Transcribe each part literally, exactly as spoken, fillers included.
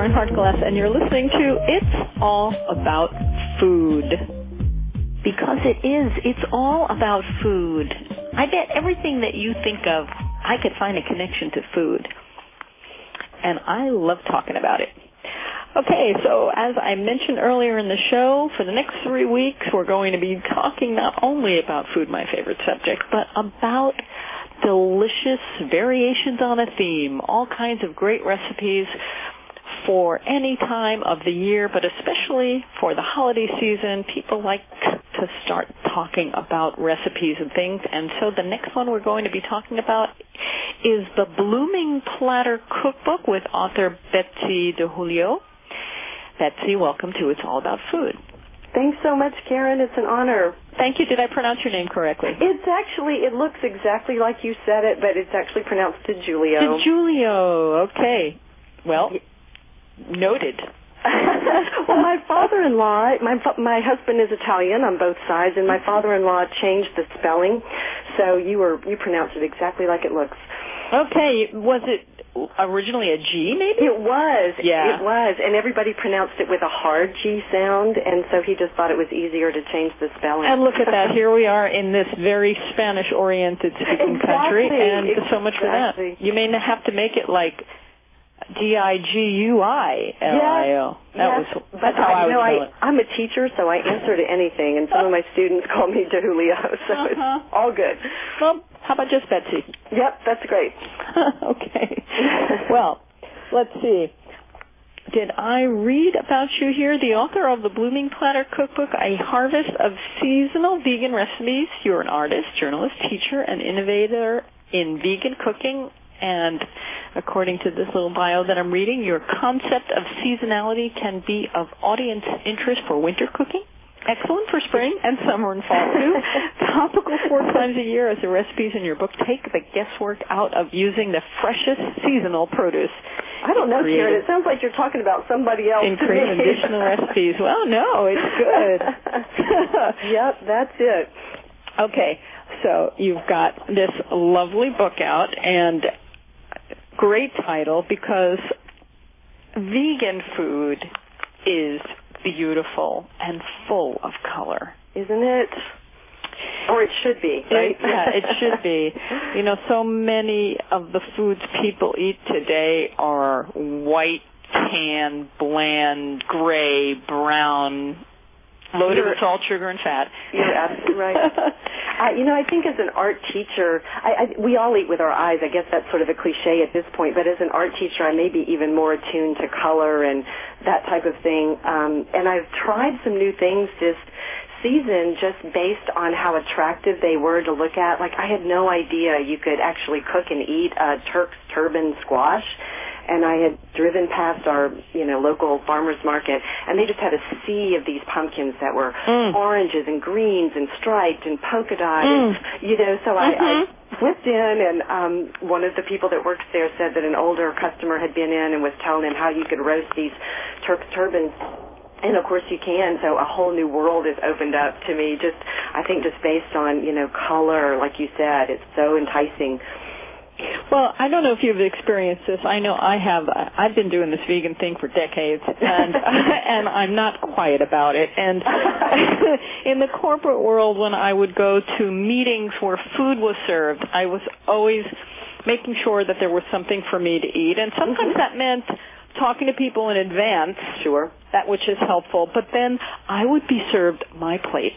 Karen Hartglass, and you're listening to It's All About Food. Because it is. It's all about food. I bet everything that you think of, I could find a connection to food. And I love talking about it. Okay, so as I mentioned earlier in the show, for the next three weeks, we're going to be talking not only about food, my favorite subject, but about delicious variations on a theme, all kinds of great recipes for any time of the year, but especially for the holiday season. People like to start talking about recipes and things, and so the next one we're going to be talking about is the Blooming Platter Cookbook with author Betsy DeJulio. Betsy, welcome to It's All About Food. Thanks so much, Karen. It's an honor. Thank you. Did I pronounce your name correctly? It's actually, it looks exactly like you said it, but it's actually pronounced DeJulio. DeJulio, okay. Well, noted. Well, my father-in-law, my my husband is Italian on both sides, and my father-in-law changed the spelling, so you were you pronounced it exactly like it looks. Okay. Was it originally a G, maybe? It was. Yeah. It was, and everybody pronounced it with a hard G sound, and so he just thought it was easier to change the spelling. And look at that. Here we are in this very Spanish-oriented speaking exactly, country, and exactly. so much for that. You may have to make it like D I G U I L I O. Yes, That yes, was, but that's how I, I would know spell I, it. I'm a teacher, so I answer to anything, and some of my students call me DeJulio, so uh-huh. it's all good. Well, how about just Betsy? Yep, that's great. Okay. Well, let's see. Did I read about you here? The author of the Blooming Platter Cookbook, A Harvest of Seasonal Vegan Recipes. You're an artist, journalist, teacher, and innovator in vegan cooking. And according to this little bio that I'm reading, your concept of seasonality can be of audience interest for winter cooking. Excellent for spring and summer and fall, too. Topical four times a year as the recipes in your book take the guesswork out of using the freshest seasonal produce. I don't know, Karen. It sounds like you're talking about somebody else. In creating additional recipes. Well, no, it's good. Yep, that's it. Okay, so you've got this lovely book out, and great title because vegan food is beautiful and full of color. Isn't it? Or it should be, right? It, yeah, it should be. You know, so many of the foods people eat today are white, tan, bland, gray, brown, loaded You're, with salt, sugar, and fat. You're absolutely right. I, you know, I think as an art teacher, I, I, we all eat with our eyes. I guess that's sort of a cliche at this point, but as an art teacher, I may be even more attuned to color and that type of thing. Um, and I've tried some new things this season just based on how attractive they were to look at. Like, I had no idea you could actually cook and eat a Turk's turban squash. And I had driven past our, you know, local farmers market, and they just had a sea of these pumpkins that were mm. oranges and greens and striped and polka dot, mm. and, you know, so mm-hmm. I, I whipped in, and um, one of the people that works there said that an older customer had been in and was telling him how you could roast these Turk's turbans. And, of course, you can, so a whole new world is opened up to me, just, I think, just based on, you know, color, like you said. It's so enticing. Well, I don't know if you've experienced this. I know I have. I've been doing this vegan thing for decades, and and I'm not quiet about it. And in the corporate world, when I would go to meetings where food was served, I was always making sure that there was something for me to eat. And sometimes that meant talking to people in advance, sure, that which is helpful. But then I would be served my plate,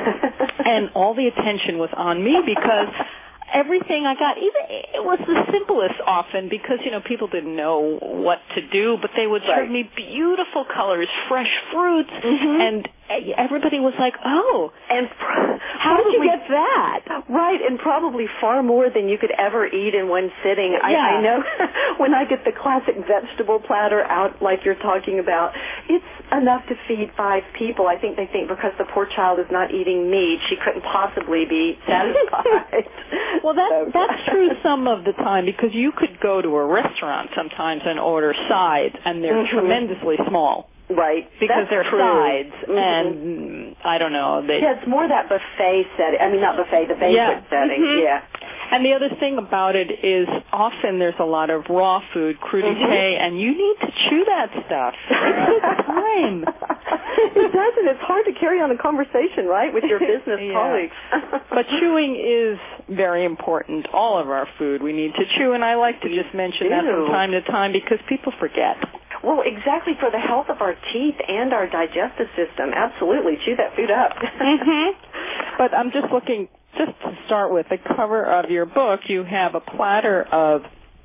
and all the attention was on me because everything I got, even it was the simplest often because, you know, people didn't know what to do, but they would right. serve me beautiful colors, fresh fruits, mm-hmm. and everybody was like, oh, and how did you get that? Right, and probably far more than you could ever eat in one sitting. Yeah. I, I know when I get the classic vegetable platter out like you're talking about, it's enough to feed five people. I think they think because the poor child is not eating meat, she couldn't possibly be satisfied. Well, that, that's true some of the time because you could go to a restaurant sometimes and order sides, and they're mm-hmm. tremendously small. Right. Because That's they're true. sides, mm-hmm. and I don't know. They, yeah, it's more that buffet setting. I mean, not buffet, the banquet yeah. setting. Mm-hmm. Yeah. And the other thing about it is often there's a lot of raw food, crudité, mm-hmm. and you need to chew that stuff. It takes time. It doesn't. It's hard to carry on a conversation, right, with your business yeah. colleagues. But chewing is very important. All of our food we need to chew, and I like to just mention that from time to time because people forget. Well, exactly, for the health of our teeth and our digestive system. Absolutely. Chew that food up. Mm-hmm. But I'm just looking, just to start with, the cover of your book, you have a platter of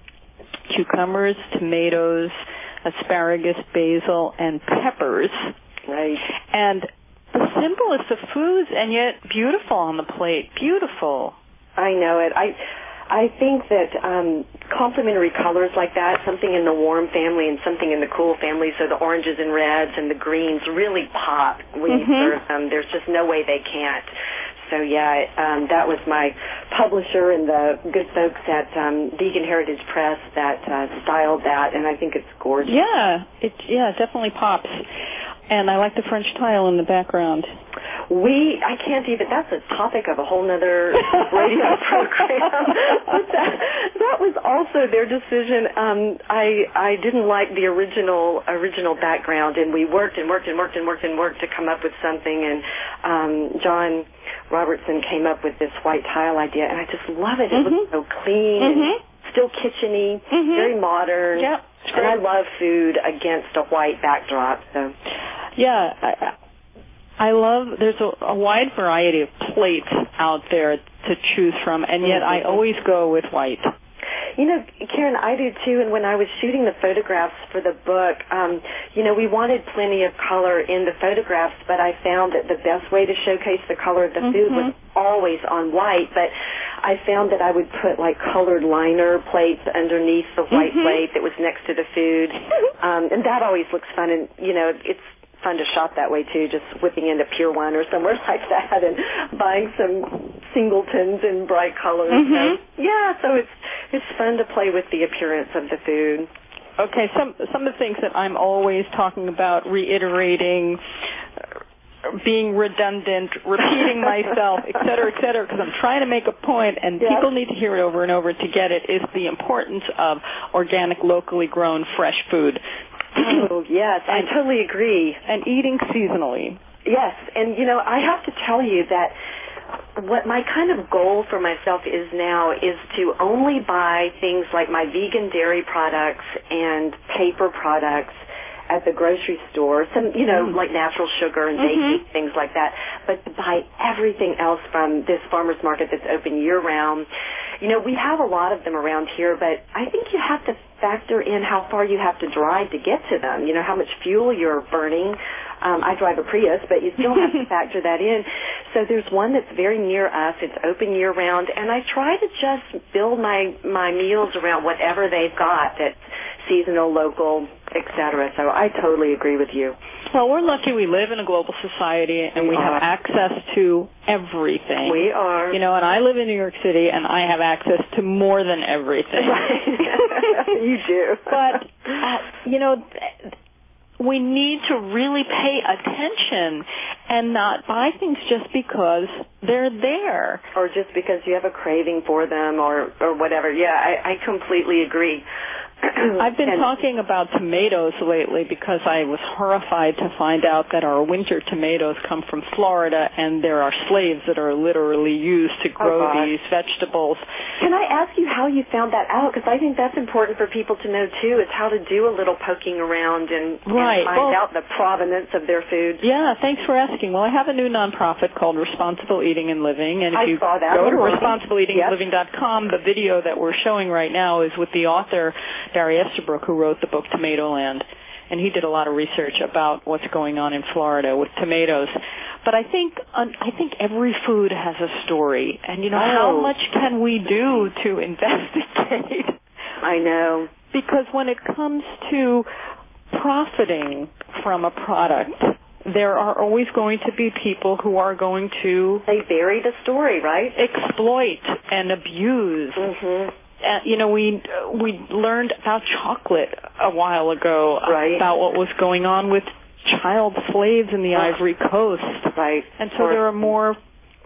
cucumbers, tomatoes, asparagus, basil, and peppers. Right. And the simplest of foods, and yet beautiful on the plate. Beautiful. I know it. I I think that um, complementary colors like that, something in the warm family and something in the cool family, so the oranges and reds and the greens really pop when mm-hmm. you serve them. There's just no way they can't. So, yeah, um, that was my publisher and the good folks at um, Vegan Heritage Press that uh, styled that, and I think it's gorgeous. Yeah, it yeah, it definitely pops. And I like the French tile in the background. We, I can't even, that's a topic of a whole nother radio program. But that, that was also their decision. Um, I, I didn't like the original, original background, and we worked and worked and worked and worked and worked to come up with something, and um, John Robertson came up with this white tile idea, and I just love it. It mm-hmm. looks so clean mm-hmm. and still kitchen-y, mm-hmm. very modern. Yep. And I love food against a white backdrop. So, yeah, I, I love. There's a, a wide variety of plates out there to choose from, and yet mm-hmm. I always go with white. You know, Karen, I do too, and when I was shooting the photographs for the book, um, you know, we wanted plenty of color in the photographs, but I found that the best way to showcase the color of the mm-hmm. food was always on white, but I found that I would put, like, colored liner plates underneath the white mm-hmm. plate that was next to the food, um, and that always looks fun, and, you know, it's fun to shop that way too, just whipping into Pier One or somewhere like that and buying some singletons in bright colors. Mm-hmm. So, yeah, so it's it's fun to play with the appearance of the food. Okay, some some of the things that I'm always talking about, reiterating, being redundant, repeating myself, et cetera, et cetera, because I'm trying to make a point, and yes. people need to hear it over and over to get it, is the importance of organic, locally grown, fresh food. Oh, yes, I totally agree. And eating seasonally. Yes, and, you know, I have to tell you that what my kind of goal for myself is now is to only buy things like my vegan dairy products and paper products at the grocery store, some, you know, mm. like natural sugar and baking, mm-hmm. things like that, but to buy everything else from this farmer's market that's open year-round. You know, we have a lot of them around here, but I think you have to factor in how far you have to drive to get to them, you know, how much fuel you're burning. Um, I drive a Prius, but you still have to factor that in. So there's one that's very near us. It's open year-round, and I try to just build my, my meals around whatever they've got that's seasonal, local, et cetera. So I totally agree with you. Well, we're lucky we live in a global society, and we, we have access to everything. We are. You know, and I live in New York City, and I have access to more than everything. You do. But, uh, you know, we need to really pay attention and not buy things just because they're there. Or just because you have a craving for them or, or whatever. Yeah, I, I completely agree. I've been and talking about tomatoes lately because I was horrified to find out that our winter tomatoes come from Florida, and there are slaves that are literally used to grow oh, these vegetables. Can I ask you how you found that out? Because I think that's important for people to know, too, is how to do a little poking around and, right. and find well, out the provenance of their food. Yeah, thanks for asking. Well, I have a new nonprofit called Responsible Eating and Living, and if I you saw that. go to responsible eating and living dot com, the video that we're showing right now is with the author, Barry Estabrook, who wrote the book Tomatoland, and he did a lot of research about what's going on in Florida with tomatoes. But I think um, I think every food has a story, and you know, oh. how much can we do to investigate? I know. Because when it comes to profiting from a product, there are always going to be people who are going to... They vary the story, right? Exploit and abuse. Mm-hmm. Uh, you know, we uh, we learned about chocolate a while ago, right. about what was going on with child slaves in the oh. Ivory Coast. Right. And so or, there are more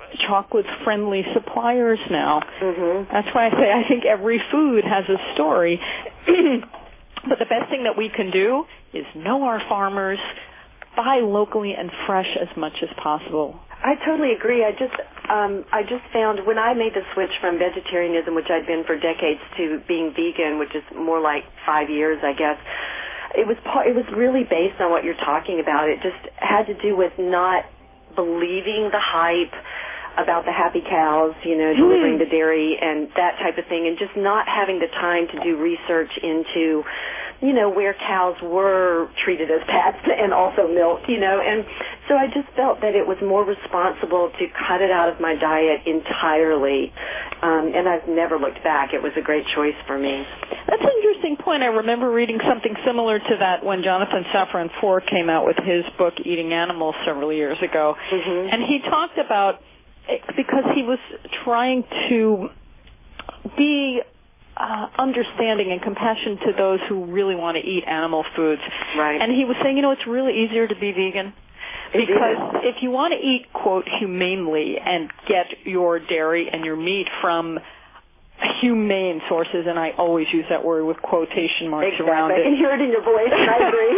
chocolate-friendly suppliers now. Mm-hmm. That's why I say I think every food has a story. But the best thing that we can do is know our farmers, buy locally and fresh as much as possible. I totally agree. I just um, I just found when I made the switch from vegetarianism, which I'd been for decades, to being vegan, which is more like five years, I guess, it was part, it was really based on what you're talking about. It just had to do with not believing the hype about the happy cows, you know, delivering Mm. the dairy and that type of thing, and just not having the time to do research into, you know, where cows were treated as pets and also milked, you know. And so I just felt that it was more responsible to cut it out of my diet entirely, um, and I've never looked back. It was a great choice for me. That's an interesting point. I remember reading something similar to that when Jonathan Safran Foer came out with his book, Eating Animals, several years ago. Mm-hmm. And he talked about, because he was trying to be uh, understanding and compassionate to those who really want to eat animal foods. Right. And he was saying, you know, it's really easier to be vegan. It Because is. if you want to eat, quote, humanely and get your dairy and your meat from humane sources, and I always use that word with quotation marks Exactly. around I it. can hear it in your voice, and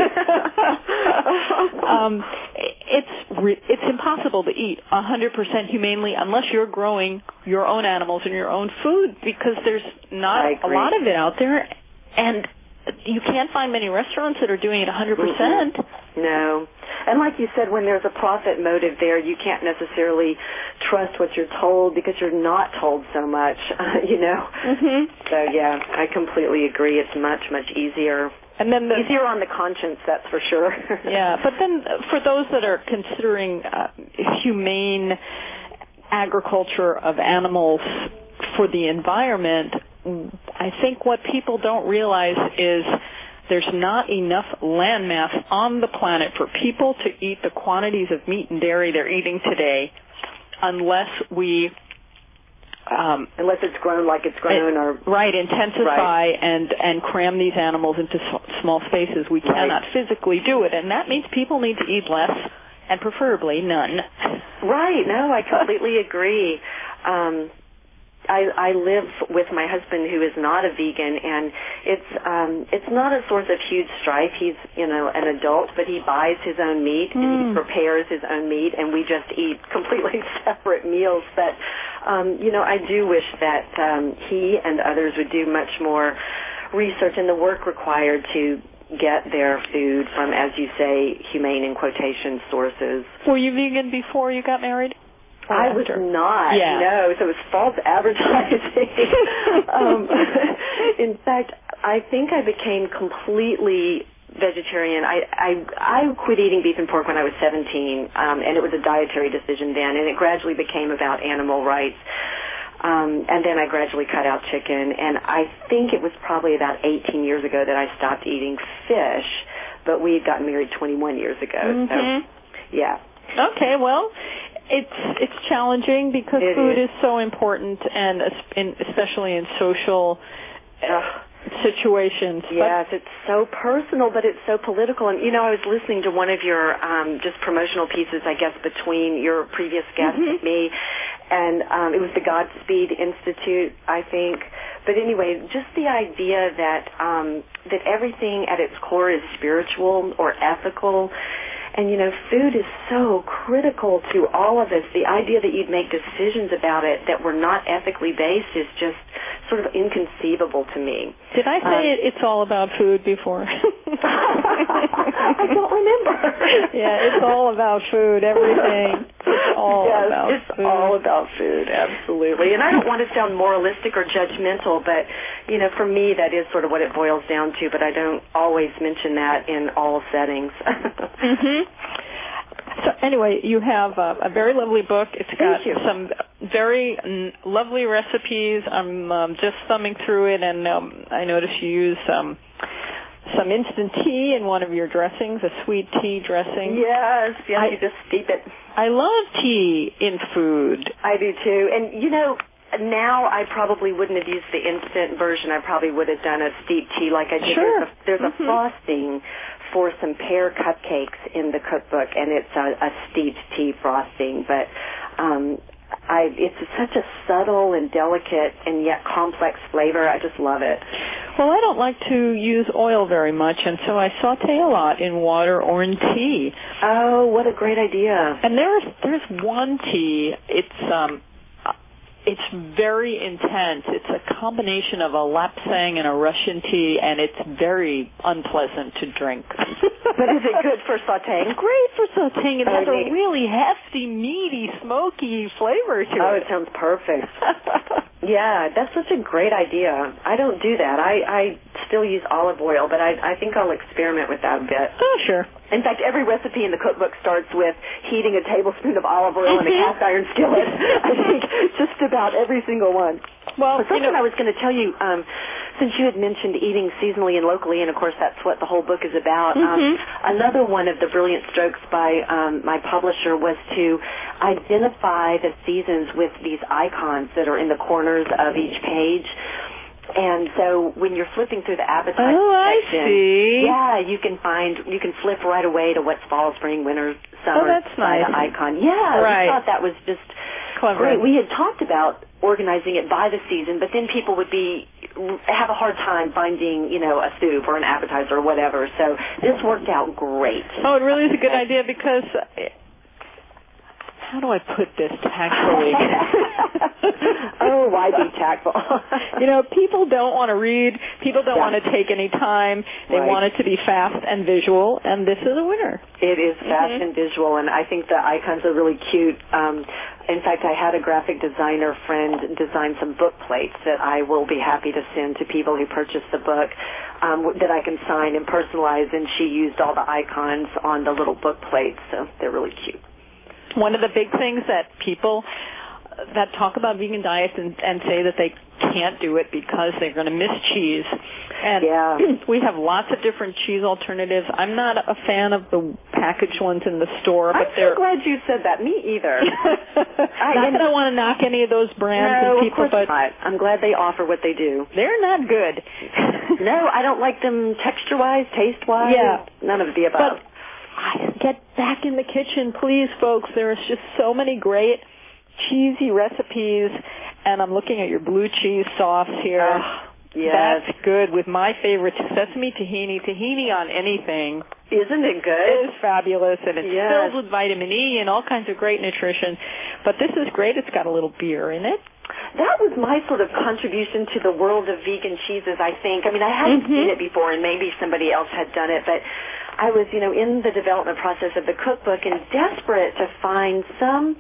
I agree. um, it's re- it's impossible to eat one hundred percent humanely unless you're growing your own animals and your own food, because there's not I a agree. lot of it out there, and you can't find many restaurants that are doing it one hundred percent. Mm-hmm. No. And like you said, when there's a profit motive there, you can't necessarily trust what you're told because you're not told so much, you know. Mm-hmm. So, yeah, I completely agree. It's much, much easier. And then the, Easier on the conscience, that's for sure. yeah, but then for those that are considering uh, humane agriculture of animals for the environment, I think what people don't realize is there's not enough land mass on the planet for people to eat the quantities of meat and dairy they're eating today unless we Um, Unless it's grown like it's grown, or right, intensify right. and and cram these animals into s- small spaces. We Right. cannot physically do it, and that means people need to eat less, and preferably none. Right. No, I completely agree. Um, I, I live with my husband who is not a vegan, and it's um, it's not a source of huge strife. He's, you know, an adult, but he buys his own meat and Mm. he prepares his own meat, and we just eat completely separate meals. But um, you know, I do wish that um, he and others would do much more research and the work required to get their food from, as you say, humane in quotation sources. Were you vegan before you got married? Or I was after? not. Yeah. No, so it was false advertising. um, in fact, I think I became completely vegetarian. I, I I quit eating beef and pork when I was seventeen, um, and it was a dietary decision then, and it gradually became about animal rights. Um, and then I gradually cut out chicken, and I think it was probably about eighteen years ago that I stopped eating fish, but we had gotten married twenty-one years ago. Mm-hmm. So, yeah. Okay, well, it's it's challenging because It food is. is so important, and es- in, especially in social uh, situations. Yes, it's so personal, but it's so political. And, you know, I was listening to one of your um, just promotional pieces, I guess, between your previous guest Mhm. and me, and um, it was the Godspeed Institute, I think. But anyway, just the idea that um, that everything at its core is spiritual or ethical. And, you know, food is so critical to all of us. The idea that you'd make decisions about it that were not ethically based is just sort of inconceivable to me. Did I say Um, it, it's all about food before? I don't remember. Yeah, it's all about food, everything. It's all yes, about it's food. all about food, absolutely. And I don't want to sound moralistic or judgmental, but, you know, for me that is sort of what it boils down to, but I don't always mention that in all settings. Mm-hmm. So anyway, you have a, a very lovely book. It's got Thank you. some very mm, lovely recipes. I'm um, just thumbing through it, and um, I notice you use um, some instant tea in one of your dressings, a sweet tea dressing. Yes, yes, I- you just steep it. I love tea in food. I do too. And, you know, now I probably wouldn't have used the instant version. I probably would have done a steeped tea like I did. Sure. There's a, there's Mhm. a frosting for some pear cupcakes in the cookbook, and it's a, a steeped tea frosting. But um, I, it's such a subtle and delicate and yet complex flavor. I just love it. Well, I don't like to use oil very much, and so I saute a lot in water or in tea. Oh, what a great idea. And there's there's one tea, it's um it's very intense. It's a combination of a lapsang and a Russian tea, and it's very unpleasant to drink. But is it good for sautéing? Great for sautéing. It Oh, has a neat. really hefty, meaty, smoky flavor to Oh, it. it sounds perfect. Yeah, that's such a great idea. I don't do that. I, I still use olive oil, but I, I think I'll experiment with that a bit. Oh, sure. In fact, every recipe in the cookbook starts with heating a tablespoon of olive oil in a cast iron skillet. I think just about every single one. Well, But something you know, I was going to tell you, um, since you had mentioned eating seasonally and locally, and of course that's what the whole book is about, Mhm. um, another one of the brilliant strokes by um, my publisher was to identify the seasons with these icons that are in the corners of each page. And so when you're flipping through the appetite Oh, I section, see. yeah, you can find, you can flip right away to what's fall, spring, winter, summer Oh, that's by nice. the icon. Yeah, Right. we thought that was just Clever. great. We had talked about organizing it by the season, but then people would be have a hard time finding, you know, a soup or an appetizer or whatever. So this worked out great. Oh, it really is a good idea because, uh, how do I put this tactfully? Oh, why be tactful? You know, people don't want to read. People don't Yeah. want to take any time. They Right. want it to be fast and visual, and this is a winner. It is fast Mhm. and visual, and I think the icons are really cute. Um, in fact, I had a graphic designer friend design some book plates that I will be happy to send to people who purchase the book um, that I can sign and personalize, and she used all the icons on the little book plates, so they're really cute. One of the big things that people that talk about vegan diets and, and say that they can't do it because they're going to miss cheese. And Yeah. we have lots of different cheese alternatives. I'm not a fan of the packaged ones in the store, I'm but they're... so glad you said that. Me either. not that I want to knock any of those brands no, and people, of course but not. I'm glad they offer what they do. they're not good. No, I don't like them texture-wise, taste-wise. Yeah. None of the above. But I get back in the kitchen, please, folks. There's just so many great cheesy recipes, and I'm looking at your blue cheese sauce here. Oh, yes. That's good with my favorite sesame tahini. Tahini on anything Isn't it good? is fabulous, and it's Yes. filled with vitamin E and all kinds of great nutrition. But this is great. It's got a little beer in it. That was my sort of contribution to the world of vegan cheeses, I think. I mean, I hadn't Mhm. seen it before, and maybe somebody else had done it, but I was, you know, in the development process of the cookbook and desperate to find some,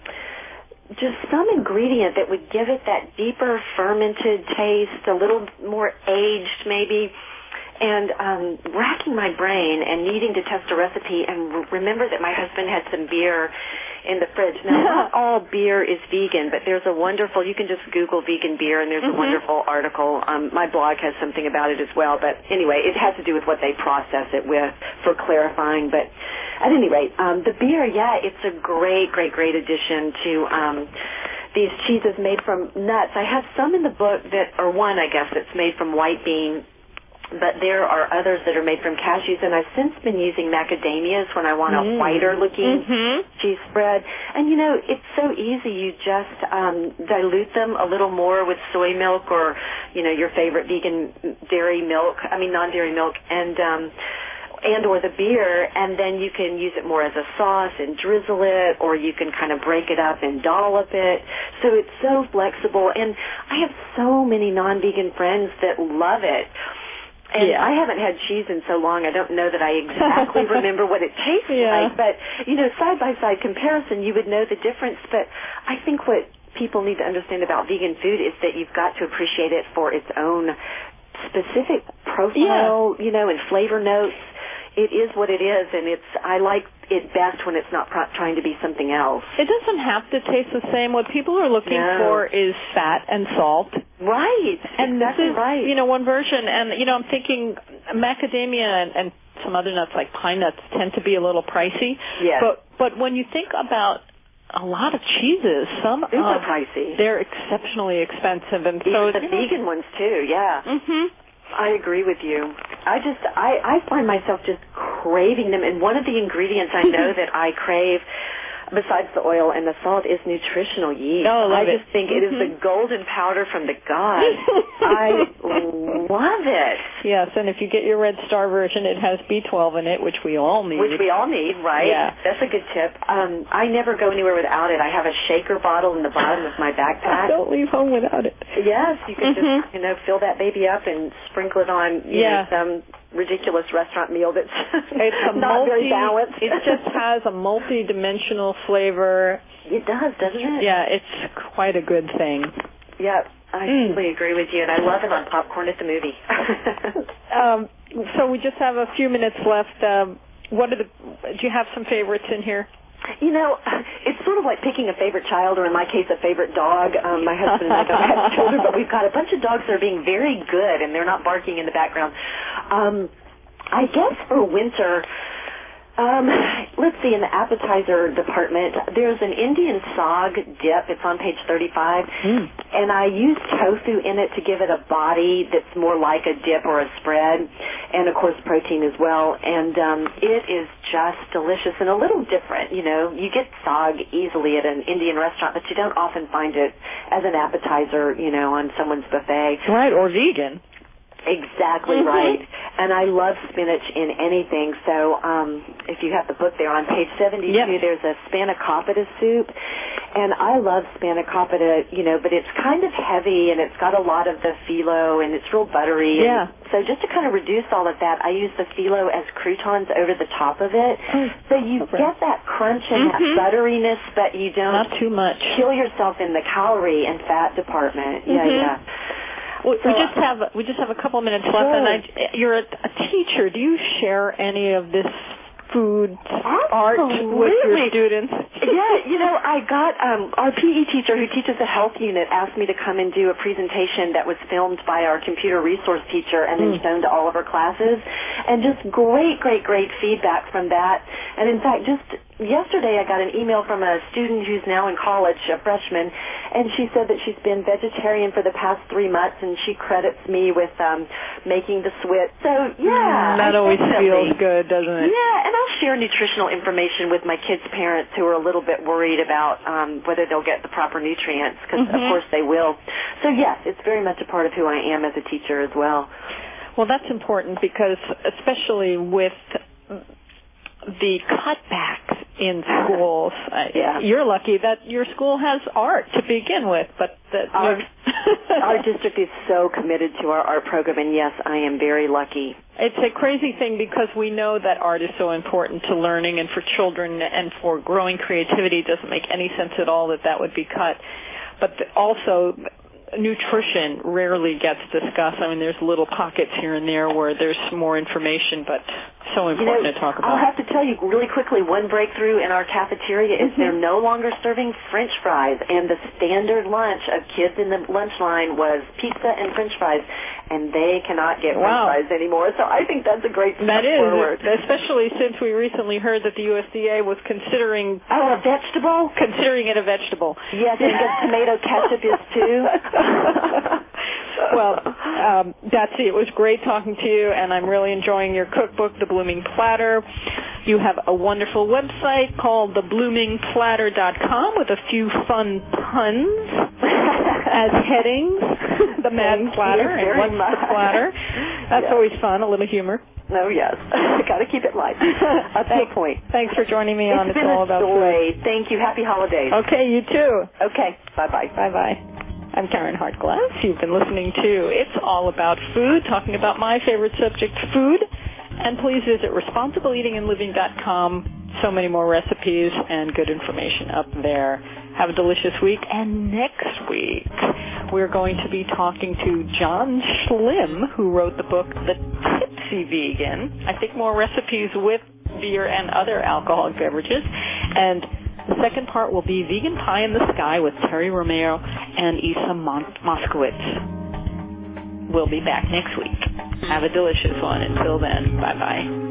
just some ingredient that would give it that deeper fermented taste, a little more aged maybe, and um, racking my brain and needing to test a recipe and r- remember that my husband had some beer in the fridge. Now, not all beer is vegan, but there's a wonderful, you can just Google vegan beer, and there's Mhm. a wonderful article. Um, my blog has something about it as well, but anyway, it has to do with what they process it with for clarifying. But at any rate, um, the beer, yeah, it's a great, great, great addition to um, these cheeses made from nuts. I have some in the book that, or one, I guess, that's made from white bean, but there are others that are made from cashews, and I've since been using macadamias when I want a Mm. whiter-looking Mhm. cheese spread. And, you know, it's so easy. You just um, dilute them a little more with soy milk or, you know, your favorite vegan dairy milk, I mean non-dairy milk, and um, and or the beer, and then you can use it more as a sauce and drizzle it, or you can kind of break it up and dollop it. So it's so flexible, and I have so many non-vegan friends that love it. And Yeah. I haven't had cheese in so long, I don't know that I exactly remember what it tastes Yeah. like. But, you know, side-by-side comparison, you would know the difference. But I think what people need to understand about vegan food is that you've got to appreciate it for its own specific profile, you know, and flavor notes. It is what it is, and it's, I like it best when it's not pro- trying to be something else. It doesn't have to taste the same. What people are looking No. for is fat and salt. Right. And exactly this is, right. you know, one version. And, you know, I'm thinking macadamia and, and some other nuts like pine nuts tend to be a little pricey. Yes. But, but when you think about a lot of cheeses, some Super um, pricey. they're exceptionally expensive. And Even so the vegan ones, too, yeah. Mm-hmm. I agree with you. I just, I, I find myself just craving them. And one of the ingredients I know that I crave besides the oil and the salt, is nutritional yeast. Oh, I love I it. just think mm-hmm. it is the golden powder from the gods. I love it. Yes, and if you get your Red Star version, it has B twelve in it, which we all need. Which we all need, right? Yeah. That's a good tip. Um, I never go anywhere without it. I have a shaker bottle in the bottom of my backpack. Don't leave home without it. Yes, you can mm-hmm. just, you know, fill that baby up and sprinkle it on, you yeah. know, some ridiculous restaurant meal that's it's a not multi, very balanced. It just has a multi-dimensional flavor. It does, doesn't it? Yeah, it's quite a good thing. Yep, I Mm. totally agree with you, and I love it on popcorn at the movie. um, so we just have a few minutes left. Um, what are the? Do you have some favorites in here? You know, it's sort of like picking a favorite child, or in my case, a favorite dog. Um, my husband and I don't have children, but we've got a bunch of dogs that are being very good, and they're not barking in the background. Um, I guess for winter, um, let's see, in the appetizer department, there's an Indian sog dip. It's on page thirty-five, mm. and I use tofu in it to give it a body that's more like a dip or a spread, and, of course, protein as well. And um, it is just delicious and a little different. You know, you get sog easily at an Indian restaurant, but you don't often find it as an appetizer, you know, on someone's buffet. Right, or vegan. Exactly mm-hmm. right. And I love spinach in anything. So um, if you have the book there on page seventy-two, yep. there's a spanakopita soup. And I love spanakopita, you know, but it's kind of heavy and it's got a lot of the phyllo and it's real buttery. Yeah. And so just to kind of reduce all of that, I use the phyllo as croutons over the top of it. Oh, so you super. get that crunch and mm-hmm. that butteriness, but you don't Not too much. kill yourself in the calorie and fat department. Mm-hmm. Yeah, yeah. We, so, we just have we just have a couple minutes left, sure. and I, you're a, a teacher. Do you share any of this food Absolutely. art with your students? Yeah, you know, I got um, our P E teacher who teaches the health unit asked me to come and do a presentation that was filmed by our computer resource teacher and then mm. shown to all of her classes, and just great, great, great feedback from that. And in fact, just yesterday I got an email from a student who's now in college, a freshman, and she said that she's been vegetarian for the past three months, and she credits me with um, making the switch. So, yeah. Mm, that I always definitely. feels good, doesn't it? Yeah, and I'll share nutritional information with my kids' parents who are a little bit worried about um, whether they'll get the proper nutrients, because, mm-hmm. of course, they will. So, yes, it's very much a part of who I am as a teacher as well. Well, that's important because, especially with the cutbacks in schools, yeah. you're lucky that your school has art to begin with, but that our, our district is so committed to our art program, and yes, I am very lucky. It's a crazy thing because we know that art is so important to learning and for children and for growing creativity. It doesn't make any sense at all that that would be cut. But also, nutrition rarely gets discussed. I mean, there's little pockets here and there where there's more information, but so important you know, to talk about. I'll have to tell you really quickly, one breakthrough in our cafeteria is mm-hmm. they're no longer serving French fries, and the standard lunch of kids in the lunch line was pizza and French fries, and they cannot get wow. French fries anymore. So I think that's a great step that is, forward. Especially since we recently heard that the U S D A was considering oh, a vegetable, considering it a vegetable. Yes, and guess tomato ketchup is too. Well, um, Betsy, it was great talking to you, and I'm really enjoying your cookbook, The Blooming Platter. You have a wonderful website called the blooming platter dot com with a few fun puns as headings. The Mad Platter and What's much. the Platter. That's yes. always fun, a little humor. Oh, yes. Got to keep it light. That's Thanks, the point. Thanks for joining me on It's It's been All a About joy. Food. Thank you. Happy holidays. Okay, you too. Okay. Bye-bye. Bye-bye. I'm Karen Hartglass. You've been listening to It's All About Food, talking about my favorite subject, food. And please visit responsible eating and living dot com. So many more recipes and good information up there. Have a delicious week. And next week, we're going to be talking to John Schlim, who wrote the book The Tipsy Vegan. I think more recipes with beer and other alcoholic beverages. And the second part will be Vegan Pie in the Sky with Terry Romero and Isa Mon- Moskowitz. We'll be back next week. Have a delicious one. Until then, bye-bye.